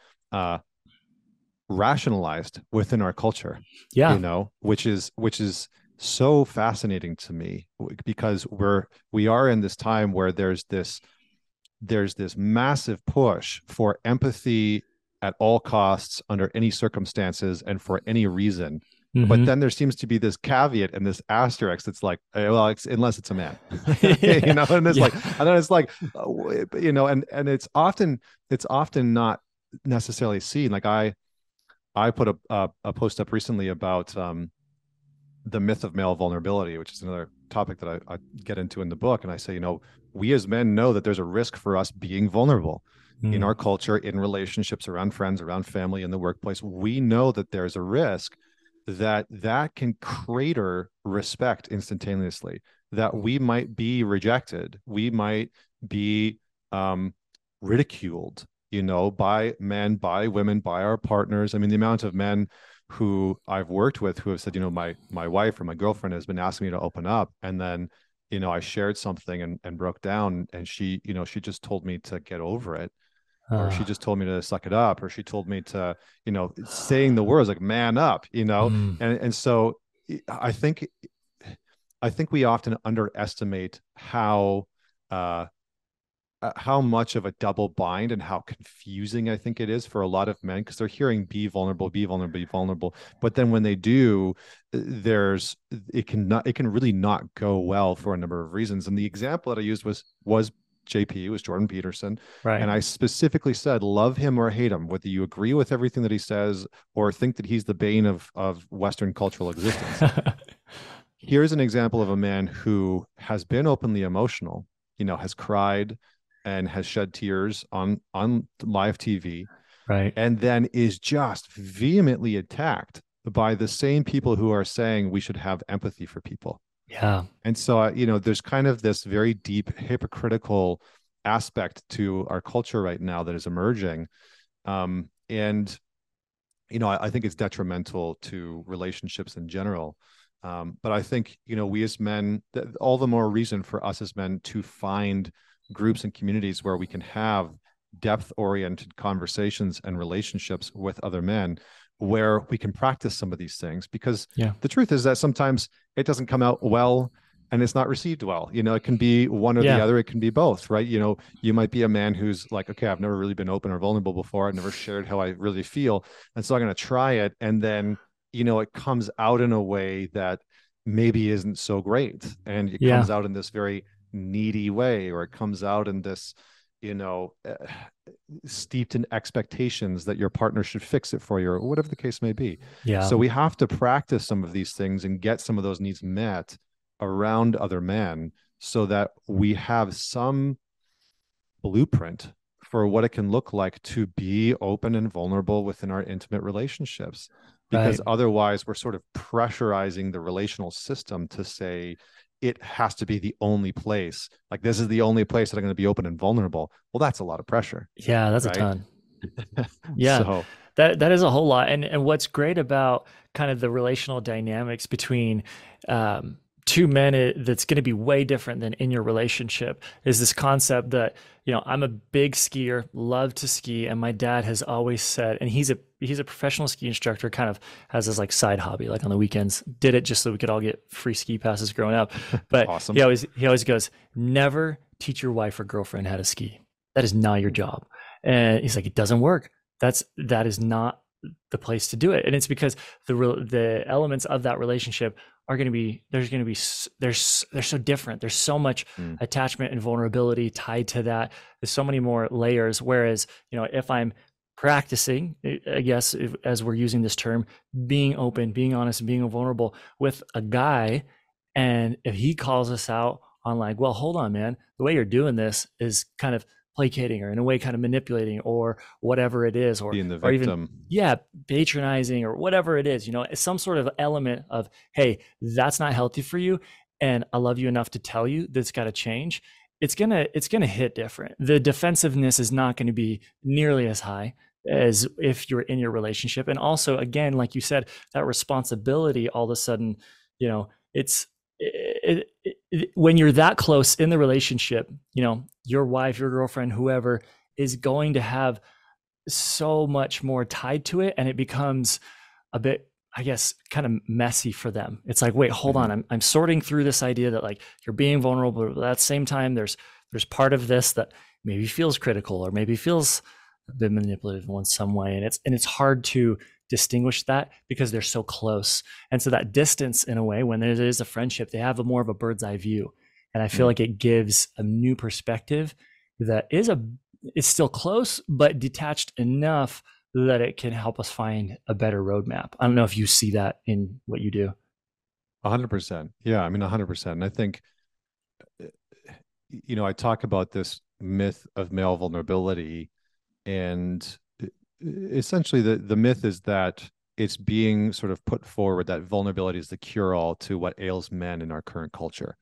rationalized within our culture. Yeah. Which is so fascinating to me, because we are in this time where there's this there's this massive push for empathy at all costs, under any circumstances, and for any reason. But Mm-hmm. then there seems to be this caveat and this asterisk that's like, well, unless it's a man, Yeah. and it's like, Yeah. and then it's like, and it's often not necessarily seen. Like I put a post up recently about the myth of male vulnerability, which is another topic that I get into in the book. And I say, we as men know that there's a risk for us being vulnerable in Mm. our culture, in relationships, around friends, around family, in the workplace. We know that there's a risk that can crater respect instantaneously, that we might be rejected, we might be ridiculed, by men, by women, by our partners. I mean, the amount of men who I've worked with who have said, my wife or my girlfriend has been asking me to open up, and then I shared something and broke down, and she just told me to get over it, or she Uh, just told me to suck it up, or she told me to, saying the words like "man up," mm. and so I think I think we often underestimate uh, how much of a double bind and how confusing I think it is for a lot of men, because they're hearing be vulnerable, be vulnerable, be vulnerable. But then when they do, it can really not go well for a number of reasons. And the example that I used was JP, was Jordan Peterson. Right. And I specifically said, love him or hate him, whether you agree with everything that he says or think that he's the bane of Western cultural existence. Here's an example of a man who has been openly emotional, has cried and has shed tears on live TV, Right. and then is just vehemently attacked by the same people who are saying we should have empathy for people. Yeah. And so, there's kind of this very deep hypocritical aspect to our culture right now that is emerging. And I think it's detrimental to relationships in general. But I think, we as men, all the more reason for us as men to find groups and communities where we can have depth oriented conversations and relationships with other men, where we can practice some of these things. Because Yeah. the truth is that sometimes it doesn't come out well and it's not received well. It can be one or the Yeah. other. It can be both, right? You might be a man who's like, okay, I've never really been open or vulnerable before. I've never shared how I really feel. And so I'm going to try it. And then, it comes out in a way that maybe isn't so great. And it Yeah. comes out in this very needy way, or it comes out in this, you know, uh, steeped in expectations that your partner should fix it for you, or whatever the case may be. Yeah. So we have to practice some of these things and get some of those needs met around other men, so that we have some blueprint for what it can look like to be open and vulnerable within our intimate relationships. Because Right. otherwise, we're sort of pressurizing the relational system to say it has to be the only place. Like, this is the only place that I'm going to be open and vulnerable. Well, that's a lot of pressure, Yeah. That's a right? ton. Yeah. So, That is a whole lot. And what's great about kind of the relational dynamics between two men, that's going to be way different than in your relationship, is this concept that, I'm a big skier, love to ski, and my dad has always said, and he's a professional ski instructor, kind of has this like side hobby, like on the weekends, did it just so we could all get free ski passes growing up. But awesome. he always goes, never teach your wife or girlfriend how to ski. That is not your job. And he's like, it doesn't work. That is not the place to do it. And it's because the elements of that relationship are going to be, they're so different. There's so much attachment and vulnerability tied to that. There's so many more layers. Whereas, if I'm practicing, I guess, as we're using this term, being open, being honest, and being vulnerable with a guy, and if he calls us out on like, well, hold on, man, the way you're doing this is kind of placating, or in a way kind of manipulating, or whatever it is, or being the or even, victim. yeah, patronizing, or whatever it is, some sort of element of, hey, that's not healthy for you, and I love you enough to tell you that's got to change. It's gonna hit different. The defensiveness is not going to be nearly as high as if you're in your relationship. And also, again, like you said, that responsibility, all of a sudden, it's when you're that close in the relationship, your wife, your girlfriend, whoever, is going to have so much more tied to it, and it becomes a bit, I guess, kind of messy for them. It's like, wait, hold on, I'm sorting through this idea that like you're being vulnerable, but at the same time, there's part of this that maybe feels critical or maybe feels a bit manipulative in some way. And it's hard to distinguish that because they're so close. And so that distance, in a way, when there is a friendship, they have a more of a bird's eye view. And I feel like it gives a new perspective that is still close, but detached enough that it can help us find a better roadmap. I don't know if you see that in what you do. 100%. Yeah, I mean 100%. And I think, I talk about this myth of male vulnerability, and essentially the myth is that it's being sort of put forward that vulnerability is the cure-all to what ails men in our current culture.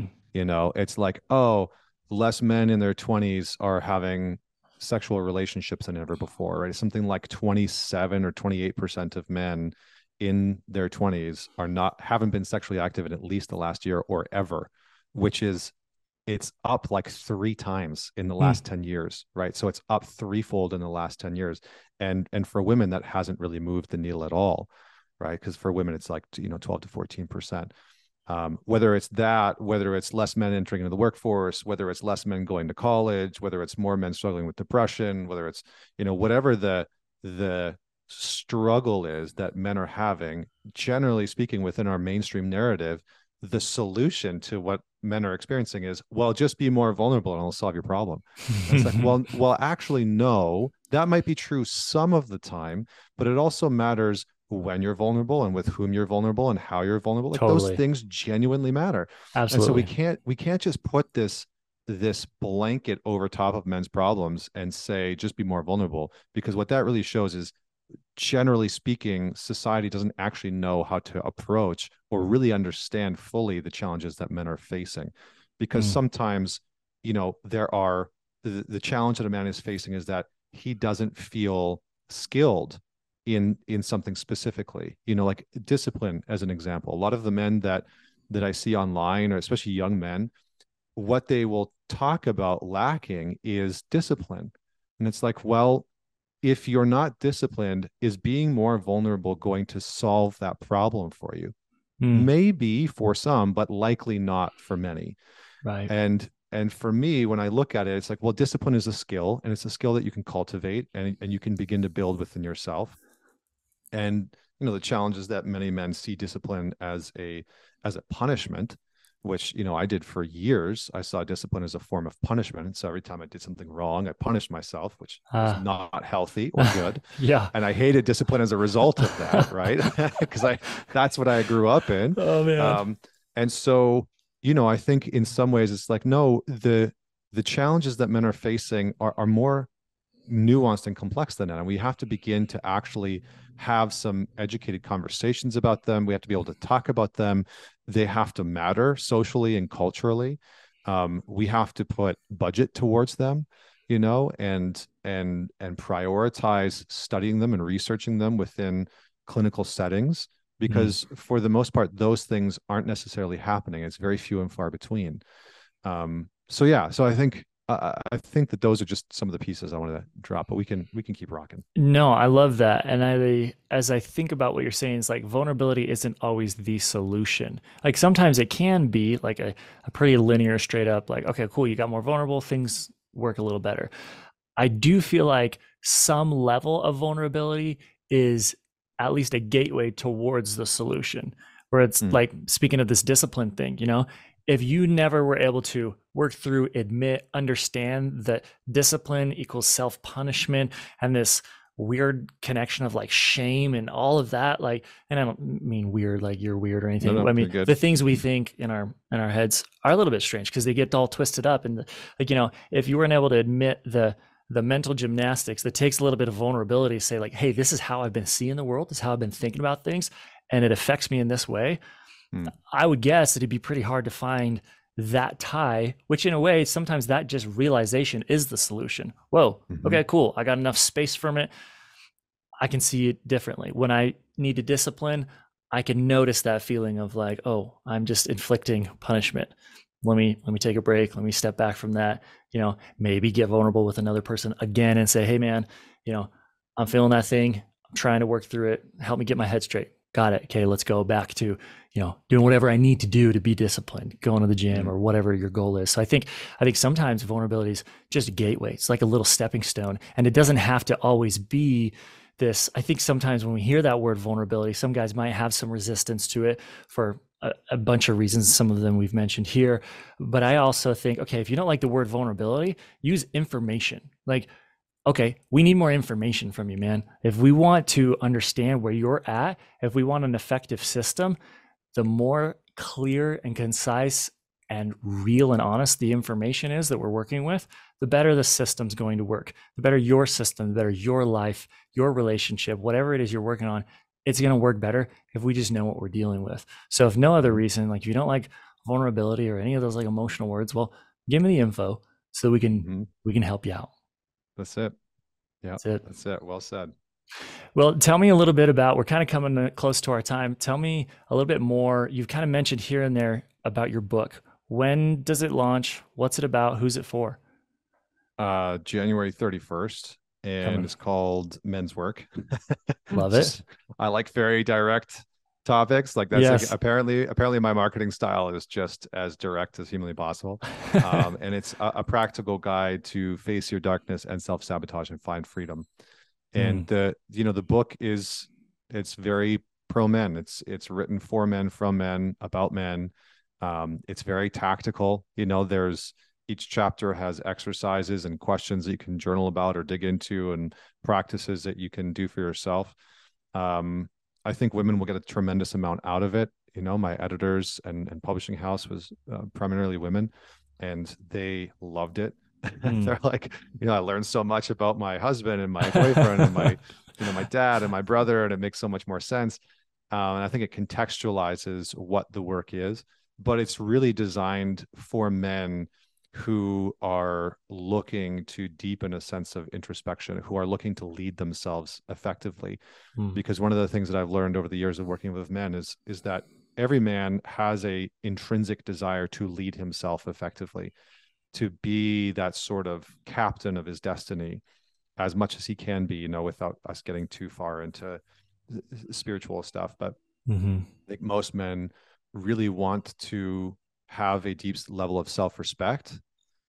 It's like, oh, less men in their 20s are having sexual relationships than ever before, right? Something like 27 or 28% of men in their 20s haven't been sexually active in at least the last year or ever, which is, it's up like 3 times in the last 10 years, right? So it's up threefold in the last 10 years. And for women, that hasn't really moved the needle at all, right? Because for women, it's like, 12 to 14%. Whether it's that, whether it's less men entering into the workforce, whether it's less men going to college, whether it's more men struggling with depression, whether it's, whatever the struggle is that men are having, generally speaking, within our mainstream narrative, the solution to what men are experiencing is, well, just be more vulnerable and it'll solve your problem. And it's like, well, actually, no, that might be true some of the time, but it also matters when you're vulnerable and with whom you're vulnerable and how you're vulnerable. Like Totally. those things genuinely matter. Absolutely. And so we can't just put this blanket over top of men's problems and say, just be more vulnerable, because what that really shows is, generally speaking, society doesn't actually know how to approach or really understand fully the challenges that men are facing. Because sometimes, there are the challenge that a man is facing is that he doesn't feel skilled in something specifically, like discipline, as an example. A lot of the men that I see online, or especially young men, what they will talk about lacking is discipline. And it's like, well, if you're not disciplined, is being more vulnerable going to solve that problem for you? Maybe for some, but likely not for many. Right. And for me, when I look at it, it's like, well, discipline is a skill, and it's a skill that you can cultivate and you can begin to build within yourself. And the challenge is that many men see discipline as a punishment, which I did for years. I saw discipline as a form of punishment, and so every time I did something wrong, I punished myself, which was not healthy or good. Yeah. And I hated discipline as a result of that, right? Because that's what I grew up in. Oh man. And so I think in some ways it's like, no, the challenges that men are facing are more nuanced and complex than that, and we have to begin to actually have some educated conversations about them. We have to be able to talk about them. They have to matter socially and culturally. We have to put budget towards them, and prioritize studying them and researching them within clinical settings, because for the most part, those things aren't necessarily happening. It's very few and far between. So I think that those are just some of the pieces I want to drop, but we can keep rocking. No, I love that. And as I think about what you're saying, it's like vulnerability isn't always the solution. Like sometimes it can be like a pretty linear, straight up, like, okay, cool, you got more vulnerable, things work a little better. I do feel like some level of vulnerability is at least a gateway towards the solution, where it's like, speaking of this discipline thing, if you never were able to work through, admit, understand that discipline equals self-punishment and this weird connection of like shame and all of that, like, and I don't mean weird like you're weird or anything. No, I mean, the things we think in our heads are a little bit strange because they get all twisted up. And like, if you weren't able to admit the mental gymnastics that takes a little bit of vulnerability to say like, hey, this is how I've been seeing the world, this is how I've been thinking about things, and it affects me in this way. I would guess that it'd be pretty hard to find that tie, which in a way, sometimes that just realization is the solution. Whoa, okay, cool. I got enough space from it. I can see it differently. When I need to discipline, I can notice that feeling of like, oh, I'm just inflicting punishment. Let me take a break. Let me step back from that, maybe get vulnerable with another person again and say, hey man, I'm feeling that thing. I'm trying to work through it. Help me get my head straight. Got it. Okay, let's go back to, doing whatever I need to do to be disciplined, going to the gym Mhm. or whatever your goal is. So I think sometimes vulnerability is just a gateway. It's like a little stepping stone, and it doesn't have to always be this. I think sometimes when we hear that word vulnerability, some guys might have some resistance to it for a bunch of reasons. Some of them we've mentioned here, but I also think, okay, if you don't like the word vulnerability, use information. Like, okay, we need more information from you, man. If we want to understand where you're at, if we want an effective system, the more clear and concise and real and honest the information is that we're working with, the better the system's going to work. The better your system, the better your life, your relationship, whatever it is you're working on, it's going to work better if we just know what we're dealing with. So if no other Mhm. reason, like if you don't like vulnerability or any of those like emotional words, well, give me the info so Mhm. we can help you out. That's it. Yeah, That's it. that's it. Well said. Well, tell me a little bit about, we're kind of coming close to our time. Tell me a little bit more. You've kind of mentioned here and there about your book. When does it launch? What's it about? Who's it for? January 31st, and Coming. it's called Men's Work. Love it. Just I like very direct topics. Like that's like Yes. apparently my marketing style is just as direct as humanly possible. And it's a practical guide to face your darkness and self-sabotage and find freedom. And Mm, the book it's very pro men. It's written for men, from men, about men. It's very tactical. There's each chapter has exercises and questions that you can journal about or dig into, and practices that you can do for yourself. I think women will get a tremendous amount out of it. My editors and publishing house was primarily women, and they loved it. mm. They're like, I learned so much about my husband and my boyfriend and my dad and my brother, and it makes so much more sense. And I think it contextualizes what the work is, but it's really designed for men who are looking to deepen a sense of introspection, who are looking to lead themselves effectively. Mm, Because one of the things that I've learned over the years of working with men is that every man has a intrinsic desire to lead himself effectively, to be that sort of captain of his destiny as much as he can be, without us getting too far into spiritual stuff. But hmm I think most men really want to have a deep level of self-respect,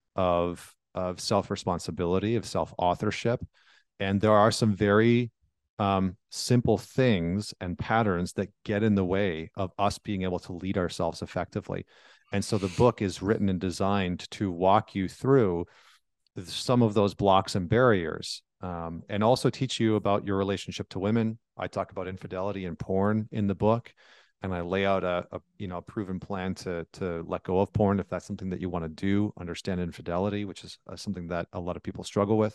of self-responsibility, of self-authorship. And there are some very simple things and patterns that get in the way of us being able to lead ourselves effectively. And so the book is written and designed to walk you through some of those blocks and barriers, and also teach you about your relationship to women. I talk about infidelity and porn in the book, and I lay out a proven plan to let go of porn if that's something that you want to do. Understand infidelity, which is something that a lot of people struggle with,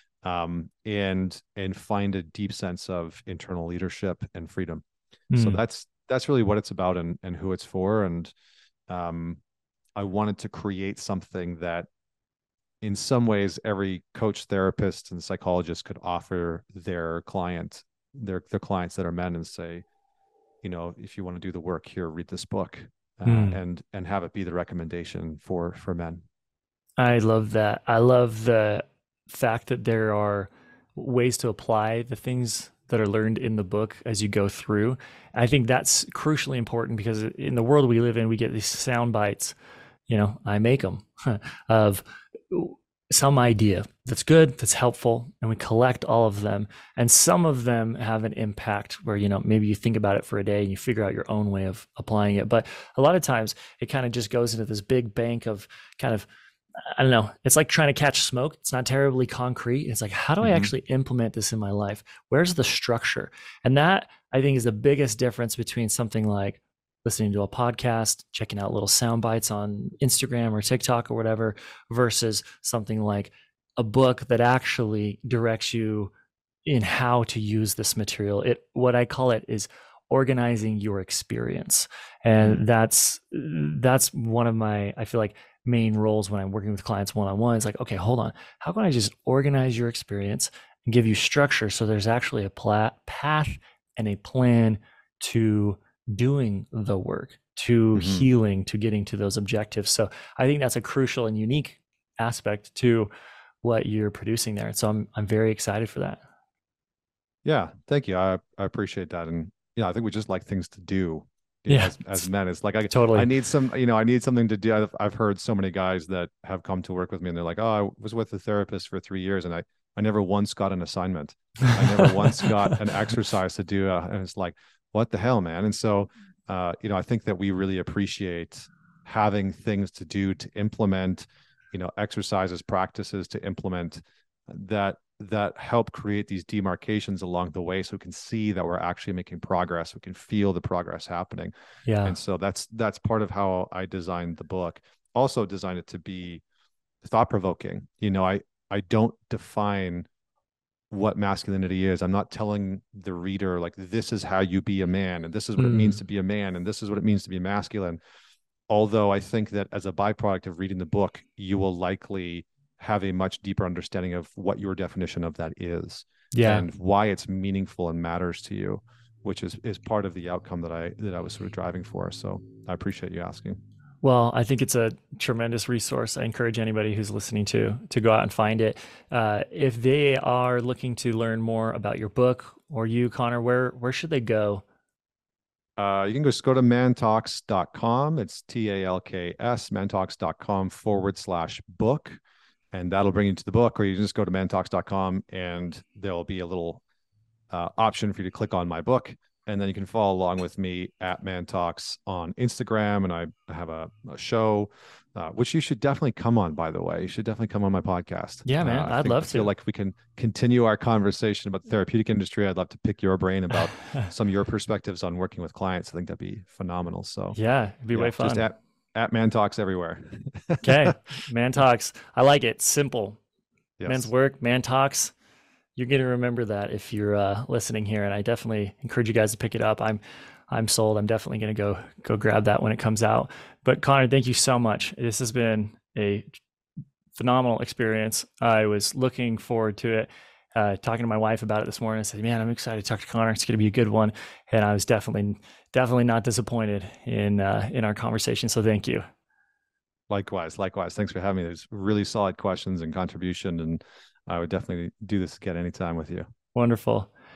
and find a deep sense of internal leadership and freedom. So mm. that's really what it's about, and who it's for. And um, I wanted to create something that in some ways every coach, therapist, and psychologist could offer their clients that are men, and say, if you want to do the work here, read this book, Mm. and have it be the recommendation for men. I love that. I love the fact that there are ways to apply the things that are learned in the book as you go through. I think that's crucially important because in the world we live in, we get these sound bites, I make them of some idea that's good, that's helpful, and we collect all of them. And some of them have an impact where, maybe you think about it for a day and you figure out your own way of applying it. But a lot of times it kind of just goes into this big bank of kind of, I don't know. It's like trying to catch smoke. It's not terribly concrete. It's like, how do I Mm-hmm. actually implement this in my life? Where's the structure? And that I think is the biggest difference between something like listening to a podcast, checking out little sound bites on Instagram or TikTok or whatever, versus something like a book that actually directs you in how to use this material. What I call it is organizing your experience. Mm-hmm. And that's one of my, I feel like, main roles when I'm working with clients one-on-one. It's like, okay, hold on. How can I just organize your experience and give you structure so there's actually a path and a plan to doing the work, to Mm-hmm. healing, to getting to those objectives. So I think that's a crucial and unique aspect to what you're producing there. So I'm very excited for that. Yeah, thank you. I appreciate that. And I think we just like things to do. Yeah, As men, it's like I totally. need some, I need something to do. I've heard so many guys that have come to work with me, and they're like, "Oh, I was with a therapist for 3 years, and I never once got an assignment. I never once got an exercise to do." And it's like, what the hell, man? And so, I think that we really appreciate having things to do, to implement, exercises, practices to implement that help create these demarcations along the way, so we can see that we're actually making progress. We can feel the progress happening. Yeah. And so that's part of how I designed the book. Also designed it to be thought provoking. I don't define what masculinity is. I'm not telling the reader like, this is how you be a man, and this is what it means Mm. to be a man, and this is what it means to be masculine. Although I think that as a byproduct of reading the book, you will likely have a much deeper understanding of what your definition of that is Yeah. and why it's meaningful and matters to you, which is part of the outcome that I was sort of driving for. So I appreciate you asking. Well, I think it's a tremendous resource. I encourage anybody who's listening to go out and find it. If they are looking to learn more about your book or you, Connor, where should they go? You can just go to mantalks.com. It's TALKS, mantalks.com/book. And that'll bring you to the book, or you can just go to mantalks.com and there'll be a little option for you to click on my book. And then you can follow along with me at ManTalks on Instagram. And I have a show, which you should definitely come on, by the way. You should definitely come on my podcast. Yeah, man, I'd love I feel to. like we can continue our conversation about the therapeutic industry. I'd love to pick your brain about some of your perspectives on working with clients. I think that'd be phenomenal. So Yeah, it'd be yeah, way just fun. at ManTalks everywhere. Okay, man talks. I like it. Simple. Men's Yes. work, man talks. You're going to remember that if you're listening here, and I definitely encourage you guys to pick it up. I'm sold. I'm definitely going to go grab that when it comes out. But Connor, thank you so much. This has been a phenomenal experience. I was looking forward to it. Talking to my wife about it this morning, I said, "Man, I'm excited to talk to Connor. It's going to be a good one." And I was definitely not disappointed in our conversation. So thank you. Likewise. Thanks for having me. There's really solid questions and contribution, and I would definitely do this again anytime with you. Wonderful.